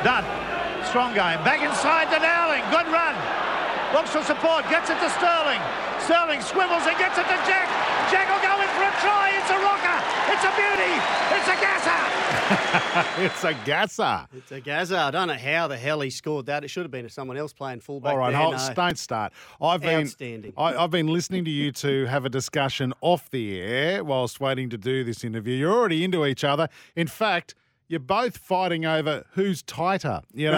Dunn. Strong game. Back inside to Dowling. Good run. Looks for support. Gets it to Sterling. Sterling swivels and gets it to Jack. Jack will go in for a try. It's a rocker. It's a beauty. It's a gasser. It's a gasser. It's a gasser. I don't know how the hell he scored that. It should have been someone else playing fullback. All right, there. don't start. Outstanding. I've been listening to you two have a discussion off the air whilst waiting to do this interview. You're already into each other. In fact, you're both fighting over who's tighter,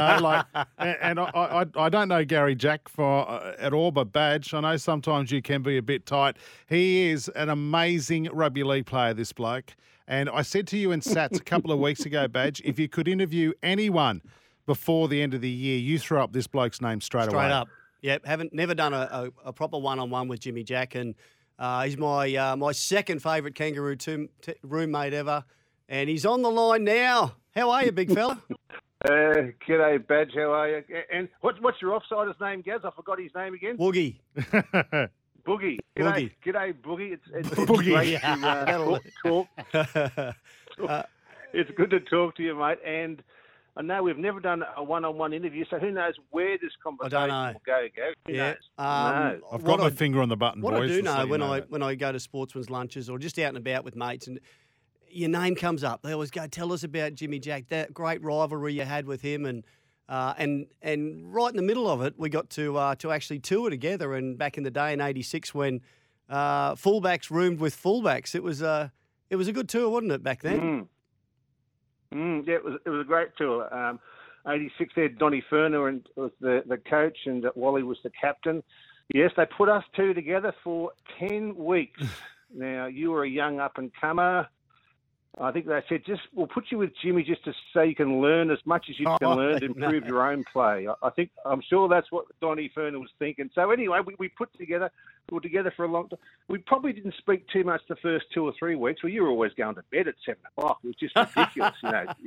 and I don't know Gary Jack at all, but Badge, I know sometimes you can be a bit tight. He is an amazing rugby league player, this bloke. And I said to you in Sats a couple of weeks ago, Badge, if you could interview anyone before the end of the year, you throw up this bloke's name straight away. Straight up. Yep, never done a proper one-on-one with Jimmy Jack, and he's my second favourite kangaroo roommate ever. And he's on the line now. How are you, big fella? G'day, Badge. How are you? And what's your offsider's name, Gaz? I forgot his name again. Woogie. Boogie. Boogie. G'day, Boogie. It's Boogie. great to talk. It's good to talk to you, mate. And I know we've never done a one-on-one interview, so who knows where this conversation will go, Gaz? Who knows? I've got my finger on the button, what boys. What I do know when I go to sportsman's lunches or just out and about with mates and your name comes up, they always go, tell us about Jimmy Jack, that great rivalry you had with him. And right in the middle of it, we got to actually tour together. And back in the day in '86 when fullbacks roomed with fullbacks, it was a good tour, wasn't it, back then? Yeah, it was a great tour. '86 there, Donny Ferner and was the coach, and Wally was the captain. Yes, they put us two together for 10 weeks. Now, you were a young up-and-comer. I think they said, we'll put you with Jimmy just to so you can learn as much as you can learn to improve your own play. I'm sure that's what Donny Ferner was thinking. So anyway, we were together for a long time. We probably didn't speak too much the first 2 or 3 weeks. Well, you were always going to bed at 7 o'clock. It was just ridiculous,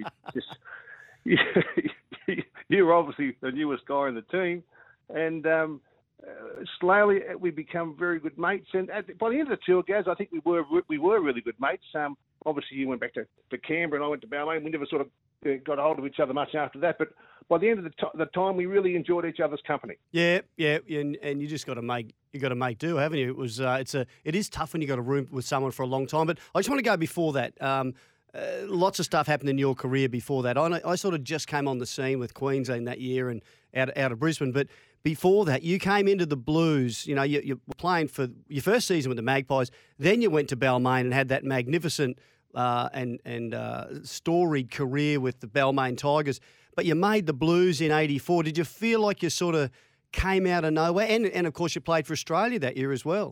You were obviously the newest guy in the team. And slowly we become very good mates. And by the end of the tour, Gaz, I think we were really good mates. Obviously, you went back to Canberra and I went to Balmain. We never sort of got hold of each other much after that. But by the end of the time, we really enjoyed each other's company. Yeah, and you just got to make do, haven't you? It is tough when you got a room with someone for a long time. But I just want to go before that. Lots of stuff happened in your career before that. I sort of just came on the scene with Queensland that year and out of Brisbane, but before that, you came into the Blues. You were playing for your first season with the Magpies. Then you went to Balmain and had that magnificent and storied career with the Balmain Tigers. But you made the Blues in '84. Did you feel like you sort of came out of nowhere? And of course, you played for Australia that year as well.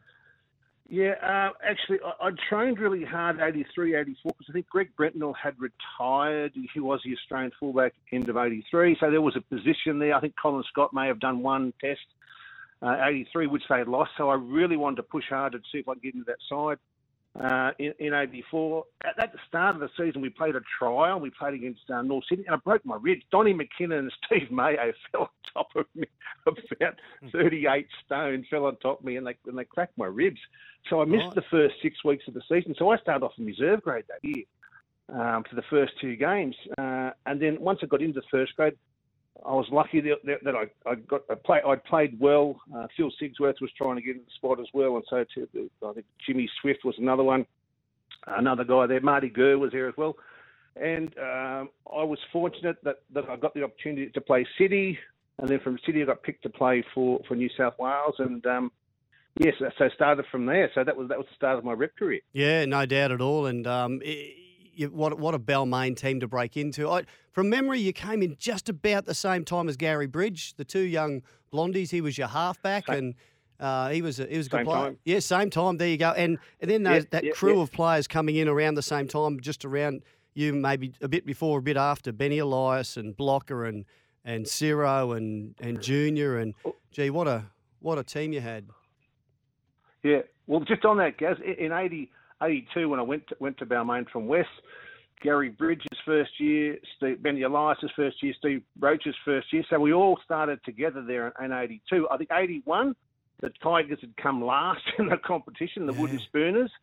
Yeah, actually, I trained really hard '83, '84 because I think Greg Brentnell had retired. He was the Australian fullback end of '83, so there was a position there. I think Colin Scott may have done one test, '83, which they had lost. So I really wanted to push hard to see if I could get into that side. In '84, at the start of the season, we played a trial. We played against North Sydney, and I broke my ribs. Donnie McKinnon and Steve Mayo fell on top of me, about 38 stone, fell on top of me, and they cracked my ribs. So I missed the first 6 weeks of the season. So I started off in reserve grade that year for the first 2 games, and then once I got into first grade, I was lucky that I played well. Phil Sigsworth was trying to get in the spot as well, and so too, I think Jimmy Swift was another one, another guy there. Marty Gurr was there as well, and I was fortunate that I got the opportunity to play City, and then from City I got picked to play for New South Wales, and yes, so started from there. So that was the start of my rep career. Yeah, no doubt at all, and what a Balmain team to break into. From memory, you came in just about the same time as Gary Bridge, the 2 young blondies. He was your halfback, and he was a good player. Time. Yeah, same time. There you go. And then that crew of players coming in around the same time, just around you, maybe a bit before, a bit after. Benny Elias and Blocker and Ciro and Junior, and gee, what a team you had. Yeah, well, just on that, Gaz, in '82 when I went to Balmain from West, Gary Bridges' first year, Benny Elias' first year, Steve Roach's first year. So we all started together there in '82. I think '81, the Tigers had come last in the competition, the Wooden Spooners.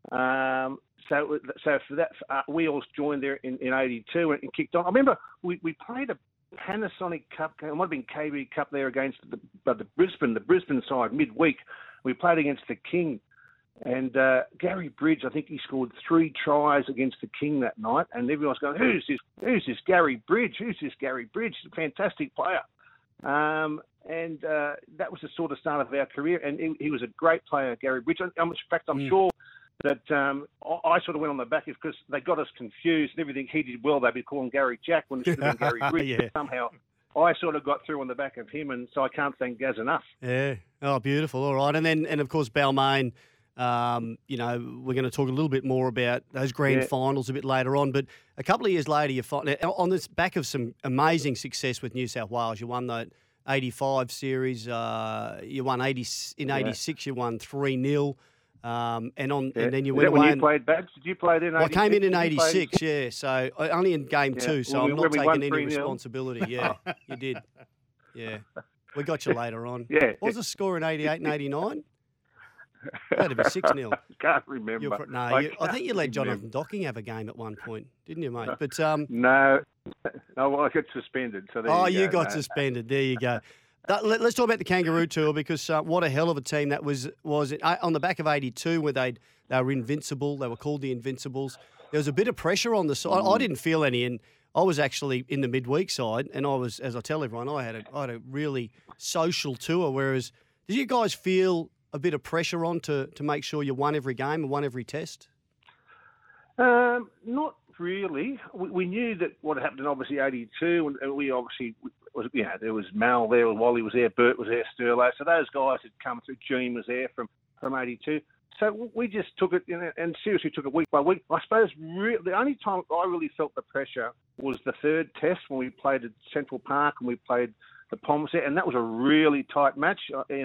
So for that, we all joined there in '82 and kicked on. I remember we played a Panasonic Cup game. It might have been KB Cup there against the Brisbane side midweek. We played against the King. And Gary Bridge, I think he scored 3 tries against the King that night. And everyone's going, who's this Gary Bridge? Who's this Gary Bridge? He's a fantastic player. And that was the sort of start of our career. And he was a great player, Gary Bridge. In fact, I'm sure that I sort of went on the back because they got us confused and everything he did well. They'd be calling Gary Jack when it should have been Gary Bridge. Yeah. Somehow I sort of got through on the back of him. And so I can't thank Gaz enough. Yeah. Oh, beautiful. All right. And of course, Balmain. We're going to talk a little bit more about those grand finals a bit later on. But a couple of years later, you find on this back of some amazing success with New South Wales, you won the '85 series. You won 80 in '86. You won 3-0. And then you went away. When you played Babs? Did you play then? I came in '86. Yeah, so only in game 2. So I'm not taking any responsibility. Yeah, you did. Yeah, we got you later on. Yeah. What was the score in '88 and '89? That'd be 6-0. Can't remember. I think you let Jonathan Docking have a game at one point, didn't you, mate? But no, well, I got suspended. So you got suspended. There you go. Let's talk about the Kangaroo Tour because what a hell of a team that was on the back of '82 where they were invincible. They were called the Invincibles. There was a bit of pressure on the side. I didn't feel any, and I was actually in the midweek side, and I was, as I tell everyone, I had a really social tour. Whereas, did you guys feel a bit of pressure on to make sure you won every game and won every test? Not really. We knew that what happened in obviously '82, and we obviously there was Mal there, Wally was there, Bert was there, Sterlo. So those guys had come through. Gene was there from '82. So we just took it and seriously took it week by week. I suppose the only time I really felt the pressure was the third test when we played at Central Park and we played the Poms there, and that was a really tight match.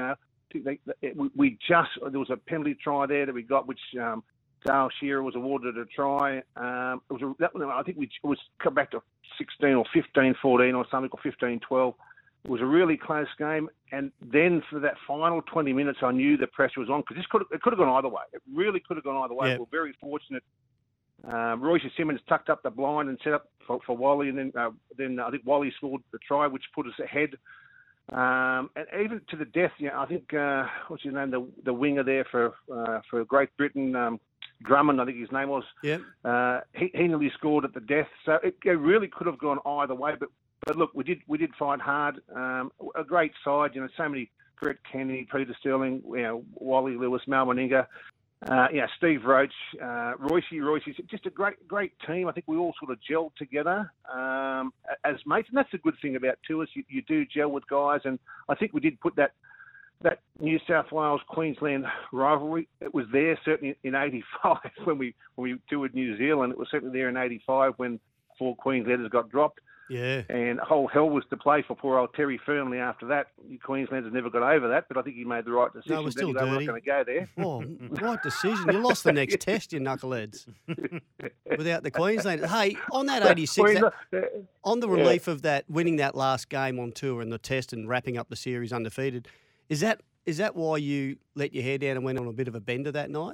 There was a penalty try there that we got, which Dale Shearer was awarded a try. I think it was come back to 16 or 15-14 or something, or 15-12. It was a really close game, and then for that final 20 minutes, I knew the pressure was on because it could have gone either way. It really could have gone either way. Yep. We were very fortunate. Royce Simmons tucked up the blind and set up for Wally, and then I think Wally scored the try, which put us ahead. And even to the death, I think what's his name, the winger there for Great Britain, Drummond, I think his name was. Yeah. He nearly scored at the death, so it really could have gone either way. But look, we did fight hard. A great side, so many: Brett Kenny, Peter Sterling, Wally Lewis, Mal Meninga, Steve Roach, Royce, just a great team. I think we all sort of gelled together as mates, and that's the good thing about tours. You do gel with guys, and I think we did put that New South Wales Queensland rivalry. It was there certainly in '85 when we toured New Zealand. It was certainly there in '85 when 4 Queenslanders got dropped. Yeah. And whole hell was to play for poor old Terry Fernley after that. Queenslanders never got over that, but I think he made the right decision. No, it was still dirty. We're not going to go there. Oh, right decision. You lost the next test, you knuckleheads. Without the Queenslanders. Hey, on that '86, on the relief of that, winning that last game on tour and the test and wrapping up the series undefeated, is that why you let your hair down and went on a bit of a bender that night?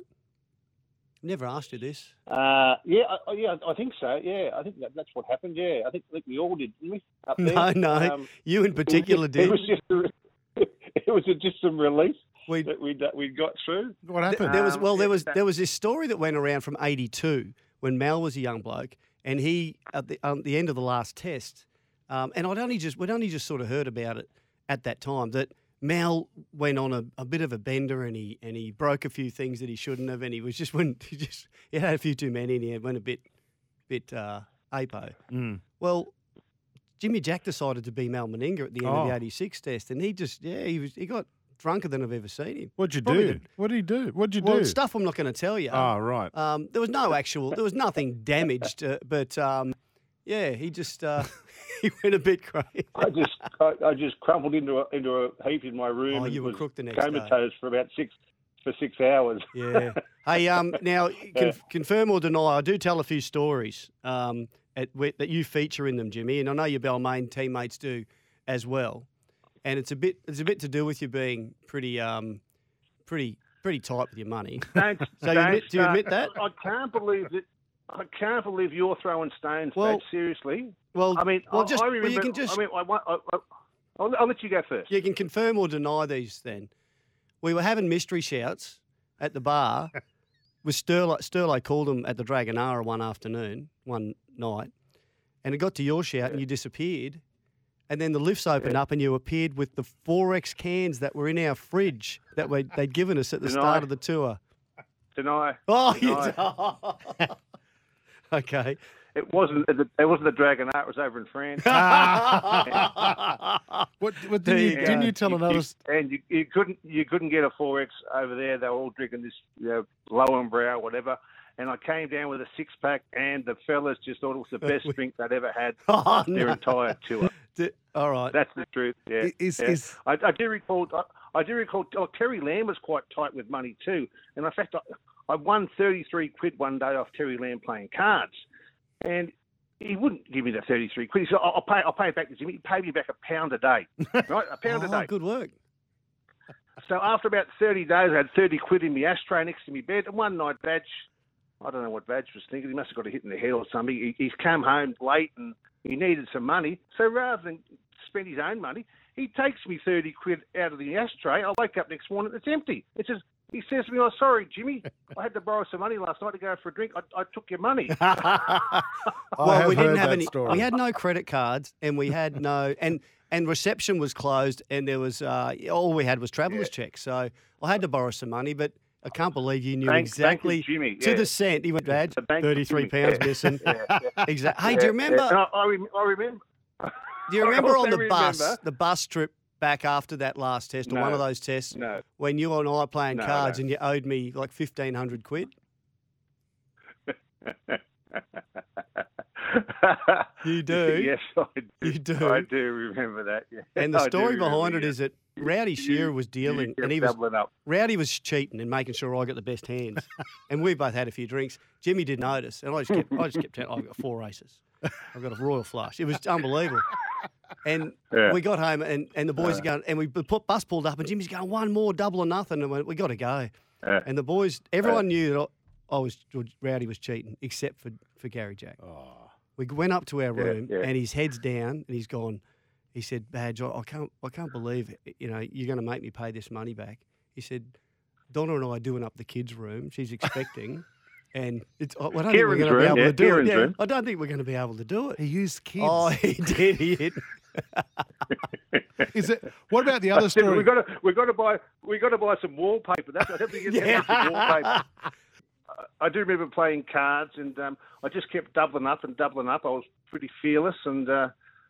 Never asked you this. I think so. Yeah, I think that's what happened. Yeah, I think we all did, didn't we? Up there? No, you in particular did. It was just some relief that we got through. What happened? There was this story that went around from '82 when Mal was a young bloke, and he at the end of the last test, and we'd only just sort of heard about it at that time that Mal went on a bit of a bender and he broke a few things that he shouldn't have, and he had a few too many and he went a bit apo. Mm. Well, Jimmy Jack decided to be Mal Meninga at the end of the '86 test, and he got drunker than I've ever seen him. What'd you do? What did he do? What'd you do? Well, stuff I'm not going to tell you. Oh, right. There was nothing damaged, but he just he went a bit crazy. I just crumpled into a heap in my room. Oh, you were crook the next comatose for about 6 hours. Yeah. Hey, now confirm or deny? I do tell a few stories that you feature in them, Jimmy, and I know your Balmain teammates do as well. And it's a bit to do with you being pretty pretty tight with your money. Don't, So do you admit that? I can't believe that. I can't believe you're throwing stones, Well- Badge, seriously. Well, I mean, well, I remember. you can just I'll let you go first. you can confirm or deny these. Then we were having mystery shouts at the bar. With Sterlo called them at the Dragonara one night, and it got to your shout and you disappeared. And then the lifts opened up and you appeared with the 4X cans that were in our fridge that they'd given us at the start of the tour. Deny. Oh, Deny. you Okay. It wasn't the Dragon Art. It was over in France. What didn't you tell another? And you couldn't get a 4X over there. They were all drinking this low and brow, whatever. And I came down with a 6-pack, and the fellas just thought it was the best drink they'd ever had their entire tour. All right. That's the truth. Yeah. I do recall. Terry Lamb was quite tight with money too, and in fact, I won 33 quid one day off Terry Lamb playing cards, and he wouldn't give me the 33 quid. He said, I'll pay it back to Jimmy. He paid me back £1 a day, right? £1 a day. Good work. So after about 30 days, I had 30 quid in my ashtray next to my bed, and one night, Badge, I don't know what Badge was thinking. He must have got a hit in the head or something. He's come home late and he needed some money. So rather than spend his own money, he takes me 30 quid out of the ashtray. I wake up next morning, it's empty. He says to me, "Oh, sorry, Jimmy, I had to borrow some money last night to go for a drink. I took your money." Well, we didn't have any. Story. We had no credit cards, and we had no and reception was closed, and there was all we had was travellers' checks. So I had to borrow some money, but I can't believe you knew exactly Jimmy, to the cent. He went, "Dad, £33 missing." Exactly. Hey, do you remember? I remember. Do you remember on the bus trip back after that last test, or one of those tests, when you and I were playing cards and you owed me like 1,500 quid? You do? Yes, I do. You do? I do remember that. Yeah. And the story behind it is that Rowdy Shearer was dealing, and Rowdy was cheating and making sure I got the best hands. And we both had a few drinks. Jimmy did notice, and I just kept telling him, I've got 4 aces. I've got a royal flush. It was unbelievable. And we got home, and the boys are going, and we bus pulled up, and Jimmy's going, one more, double or nothing. And we got to go. And the boys, everyone knew that Rowdy was cheating, except for Gary Jack. Oh. We went up to our room, and his head's down, and he's gone. He said, "Badge, I can't believe it. You're going to make me pay this money back." He said, "Donna and I are doing up the kids' room. She's expecting." And I don't think we're going to be able to do it. Yeah, I don't think we're going to be able to do it. He used kids. Oh, he did. He did. Is it? What about the other story? We got to buy some wallpaper. That's I think it's some wallpaper. I do remember playing cards, and I just kept doubling up. I was pretty fearless, and I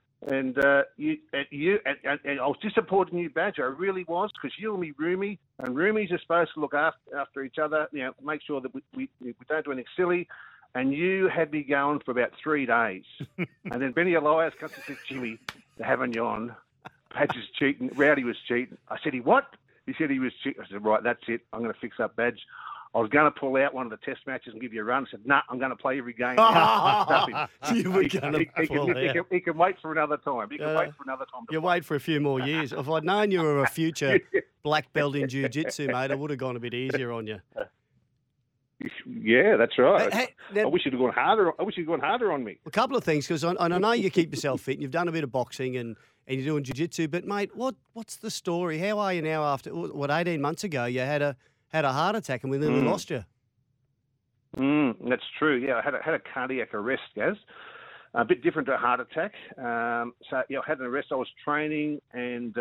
was disappointed in you, Badge. I really was, because you and me roomie, and roomies are supposed to look after each other. Make sure that we don't do anything silly. And you had me going for about 3 days, and then Benny Elias comes and says, "Jimmy, they're having you on. Badge is cheating. Rowdy was cheating." I said, "What?" He said he was cheating. I said, "Right, that's it. I'm going to fix up Badge." I was going to pull out one of the test matches and give you a run. I said, "Nah, I'm going to play every game." You were going to pull out. He can wait for another time. You wait for a few more years. If I'd known you were a future black belt in jiu-jitsu, mate, I would have gone a bit easier on you. Yeah, that's right. Now, I wish you'd gone harder. On me. A couple of things, because I know you keep yourself fit and you've done a bit of boxing and you're doing jiu-jitsu. But mate, what's the story? How are you now? After 18 months ago, you had a heart attack and we nearly lost you. That's true. Yeah, I had a cardiac arrest, Gaz. A bit different to a heart attack. I had an arrest. I was training and.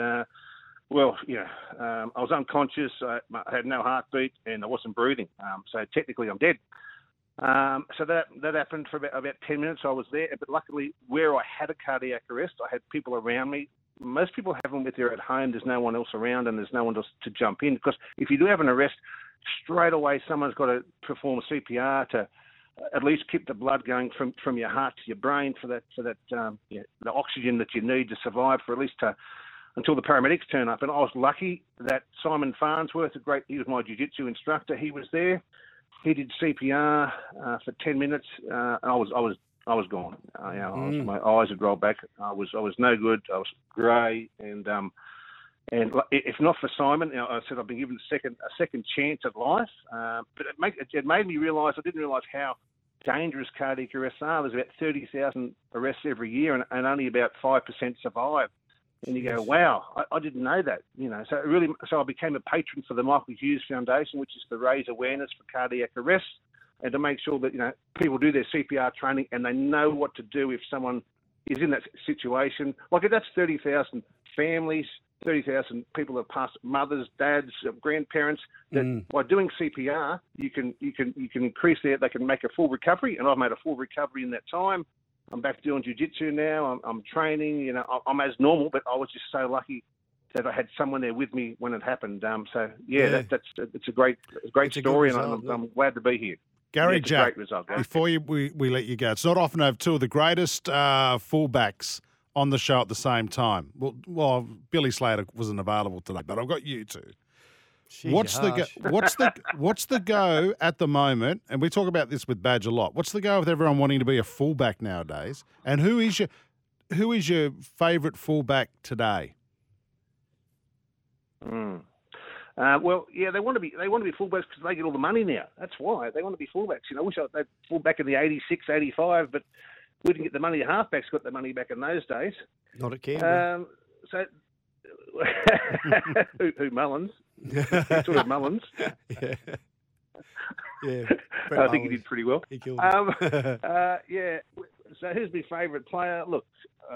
I was unconscious. I had no heartbeat and I wasn't breathing. So technically, I'm dead. So that happened for about 10 minutes. I was there, but luckily, where I had a cardiac arrest, I had people around me. Most people have them if they're at home. There's no one else around, and there's no one else to jump in. Because if you do have an arrest, straight away someone's got to perform CPR to at least keep the blood going from your heart to your brain for the oxygen that you need to survive for at least until the paramedics turn up. And I was lucky that Simon Farnsworth, he was my jiu-jitsu instructor. He was there. He did CPR for 10 minutes, and I was gone. My eyes had rolled back. I was no good. I was grey, and And if not for Simon, I said I've been given a second chance at life. But it made me realise, I didn't realise how dangerous cardiac arrests are. There's about 30,000 arrests every year, and only about 5% survive. And you go, wow, I didn't know that. So I became a patron for the Michael Hughes Foundation, which is to raise awareness for cardiac arrests and to make sure that people do their CPR training and they know what to do if someone is in that situation. Like that's 30,000 families, 30,000 people that have passed, mothers, dads, grandparents. That by doing CPR, you can increase they can make a full recovery, and I've made a full recovery in that time. I'm back doing jiu-jitsu now. I'm training. I'm as normal, but I was just so lucky that I had someone there with me when it happened. It's a great story, and I'm glad to be here. Gary Jack, great result, before we let you go, it's not often I have two of the greatest fullbacks on the show at the same time. Well, Billy Slater wasn't available today, but I've got you two. Jeez, What's the go at the moment? And we talk about this with Badge a lot. What's the go with everyone wanting to be a fullback nowadays? And who is your favourite fullback today? Well, yeah, they want to be fullbacks because they get all the money now. That's why they want to be fullbacks. I wish they'd fullback in the 86, 85, but we didn't get the money. The halfbacks got the money back in those days. Not at Canberra. Who Mullins? Sort of Mullins. Yeah. I think he did pretty well. He killed him. Yeah. So who's my favourite player? Look,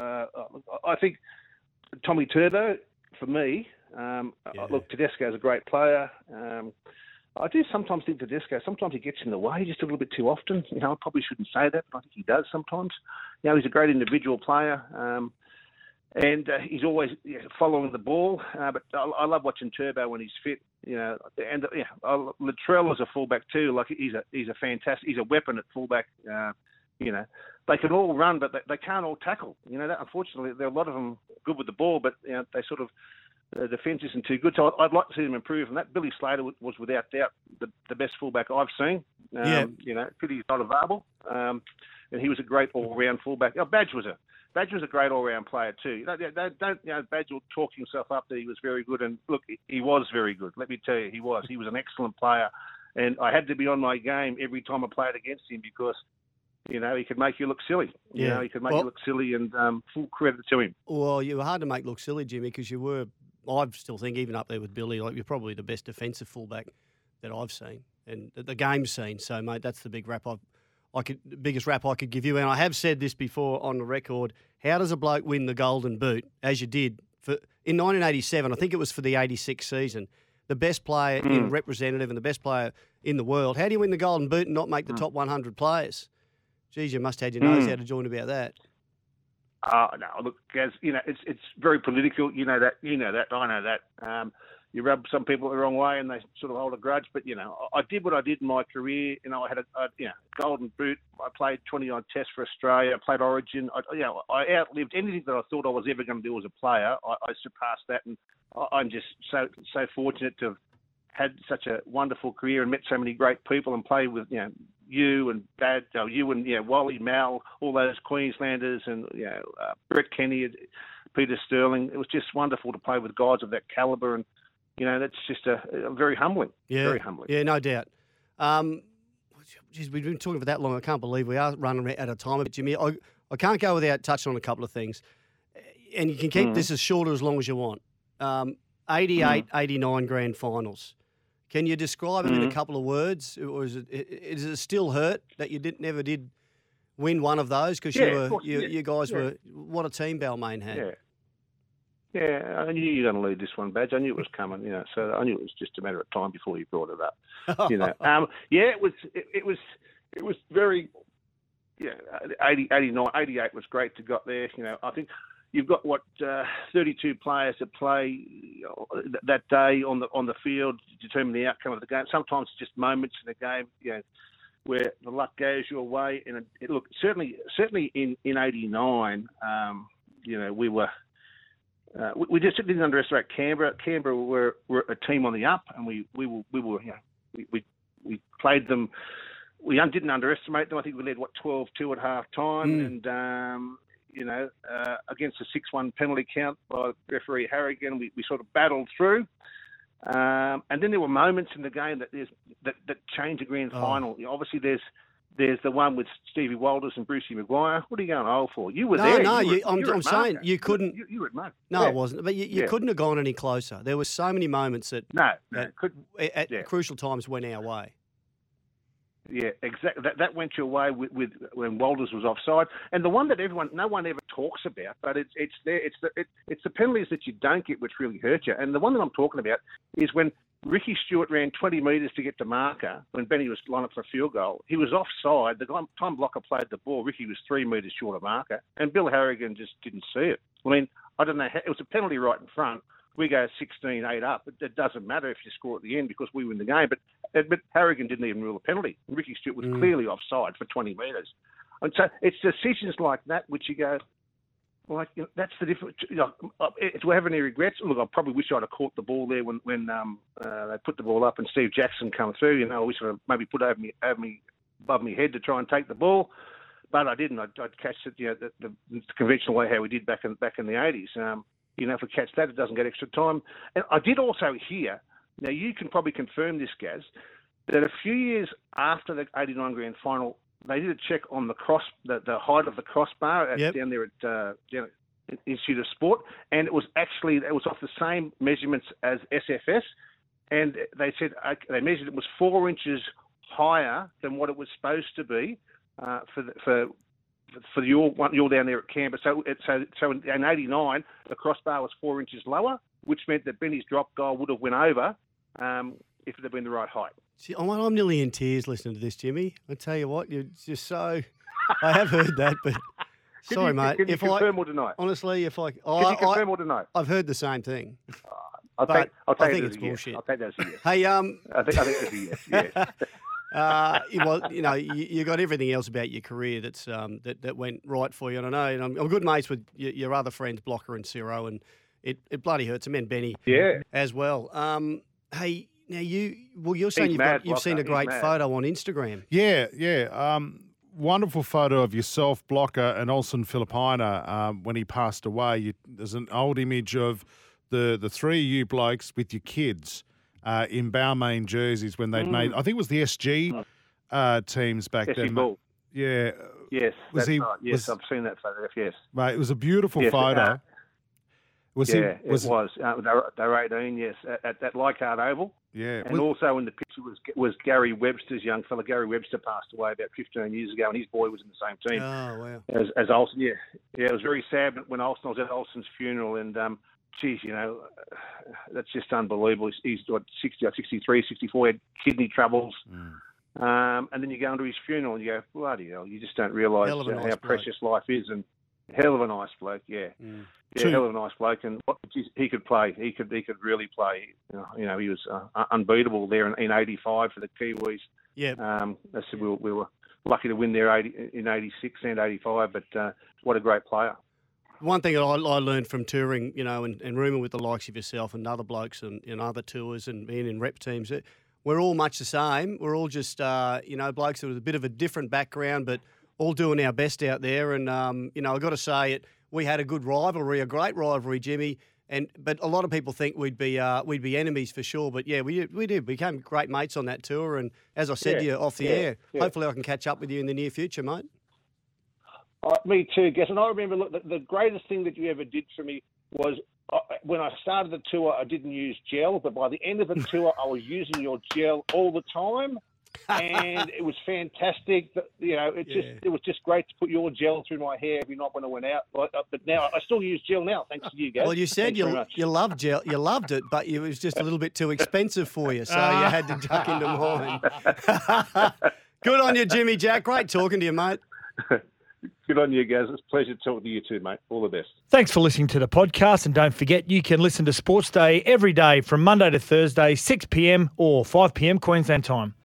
I think Tommy Turbo for me. Look, Tedesco's a great player. I do sometimes think Tedesco, sometimes he gets in the way just a little bit too often. I probably shouldn't say that, but I think he does sometimes. He's a great individual player. And he's always following the ball. But I love watching Turbo when he's fit. Latrell is a fullback too. Like he's a fantastic. He's a weapon at fullback. They can all run, but they can't all tackle. Unfortunately, there are a lot of them good with the ball, but they sort of the defence isn't too good. So I'd like to see them improve. And that Billy Slater was without doubt the best fullback I've seen. Pity he's not available. And he was a great all-round fullback. Badge was a great all-round player too. Badge will talk himself up that he was very good, and look, he was very good. Let me tell you, he was. He was an excellent player, and I had to be on my game every time I played against him because, he could make you look silly. He could make you look silly, and full credit to him. Well, you were hard to make look silly, Jimmy, because you were. I still think even up there with Billy, like you're probably the best defensive fullback that I've seen and the game's seen. So, mate, that's the biggest rap I could give you. And I have said this before on the record. How does a bloke win the Golden Boot, as you did in 1987? I think it was for the 86 season. The best player in representative and the best player in the world. How do you win the Golden Boot and not make the top 100 players? Geez, you must have had your nose out of joint about that. No, look, Gaz, it's very political. You know that. I know that. You rub some people the wrong way and they sort of hold a grudge. But, I did what I did in my career. I had a Golden Boot. I played 20-odd tests for Australia. I played Origin. I outlived anything that I thought I was ever going to do as a player. I surpassed that. And I'm just so fortunate to have had such a wonderful career and met so many great people and played with, you and Dad, you and Wally, Mal, all those Queenslanders and Brett Kenny, Peter Sterling. It was just wonderful to play with guys of that calibre, and that's just a very humbling. Very humbling. Yeah, no doubt. Geez, we've been talking for that long. I can't believe we are running out of time. But Jimmy, I can't go without touching on a couple of things, and you can keep this as short or as long as you want. 88, 89 grand finals. Can you describe it in a couple of words? Is it still hurt that you never did win one of those? Because you guys were, what a team Balmain had. Yeah, I knew you were going to lead this one, Badge. I knew it was coming, so I knew it was just a matter of time before you brought it up. It was very, 89, 88 was great to got there. I think you've got 32 players that play that day on the field to determine the outcome of the game. Sometimes it's just moments in the game, where the luck goes your way. And look, certainly in 89, we were. We just didn't underestimate Canberra. Canberra were a team on the up, and we played them. We didn't underestimate them. I think we led 12-2 at half time, and against a 6-1 penalty count by referee Harrigan. We sort of battled through. And then there were moments in the game that changed the grand final. Obviously, there's the one with Stevie Walters and Brucey Maguire. What are you going old for? You were there. I'm saying you couldn't. You were at Marco. No, it wasn't. But you couldn't have gone any closer. There were so many moments at crucial times went our way. Yeah, exactly. That went your way with when Walters was offside, and the one that no one ever talks about, but it's the penalties that you don't get which really hurt you. And the one that I'm talking about is when Ricky Stewart ran 20 metres to get to marker when Benny was lined up for a field goal. He was offside. The time blocker played the ball. Ricky was 3 metres short of marker, and Bill Harrigan just didn't see it. I mean, I don't know. It was a penalty right in front. We go 16-8 up. It doesn't matter if you score at the end because we win the game. But Harrigan didn't even rule a penalty. Ricky Stewart was clearly offside for 20 metres. And so it's decisions like that which you go, that's the difference. Do I have any regrets? Look, I probably wish I'd have caught the ball there when they put the ball up and Steve Jackson come through. I wish I'd have maybe put over me above my head to try and take the ball. But I didn't. I'd catch it, the conventional way how we did back in the 80s. If we catch that, it doesn't get extra time. And I did also hear, now you can probably confirm this, Gaz, that a few years after the 89 grand final, they did a check on the height of the crossbar down there at Institute of Sport, and it was off the same measurements as SFS, and they said they measured it was 4 inches higher than what it was supposed to be for you're down there at Canberra. So in 89, the crossbar was 4 inches lower, which meant that Benny's drop goal would have went over if it had been the right height. See, I'm nearly in tears listening to this, Jimmy. I tell you what, you're just so... I have heard that, but... Sorry, mate. Can you confirm or deny? Honestly, can you confirm or deny? I've heard the same thing. I think it's bullshit. I'll take that as a yes. Hey, I think that's a yes. Yes. You got everything else about your career that went right for you. And I know, and I'm good mates with your other friends, Blocker and Ciro, and it bloody hurts him, and Benny as well. Hey, now you're saying you've seen a great photo on Instagram. Yeah. Wonderful photo of yourself, Blocker, and Olsen Filipaina when he passed away. There's an old image of the three of you blokes with your kids in Balmain jerseys when they'd made, I think it was the SG teams back then. Ball. Yeah. Yes, that's right. Yes, I've seen that photograph, yes. Mate, it was a beautiful photo. It was. They were 18, yes, at that Leichhardt Oval. Yeah. And also in the picture was Gary Webster's young fella. Gary Webster passed away about 15 years ago, and his boy was in the same team. Oh, wow. As Olsen, yeah. It was very sad when I was at Olsen's funeral, and, that's just unbelievable. He's 63, 64, had kidney troubles. And then you go into his funeral and you go, bloody hell, you just don't realise how precious life is. And hell of a nice bloke, yeah. Yeah, hell of a nice bloke, and he could play. He could really play. He was unbeatable there in '85 for the Kiwis. Yeah. I said we were lucky to win there in '86 and '85, but what a great player. One thing that I learned from touring, and rooming with the likes of yourself and other blokes and other tours and being in rep teams, we're all much the same. We're all just blokes with a bit of a different background, but all doing our best out there. And I've got to say we had a good rivalry, a great rivalry, Jimmy. But a lot of people think we'd be enemies for sure. But yeah, we did. We became great mates on that tour. And as I said to you off the air, hopefully I can catch up with you in the near future, mate. Me too, Guess. And I remember, the greatest thing that you ever did for me was when I started the tour, I didn't use gel, but by the end of the tour, I was using your gel all the time. And it was fantastic. It was just great to put your gel through my hair every night when I went out. But now I still use gel now, thanks to you guys. Well, you said you loved gel, you loved it, but it was just a little bit too expensive for you, so you had to duck into mine. Good on you, Jimmy Jack. Great talking to you, mate. Good on you, guys. It's a pleasure talking to you too, mate. All the best. Thanks for listening to the podcast, and don't forget you can listen to Sports Day every day from Monday to Thursday, 6 p.m. or 5 p.m. Queensland time.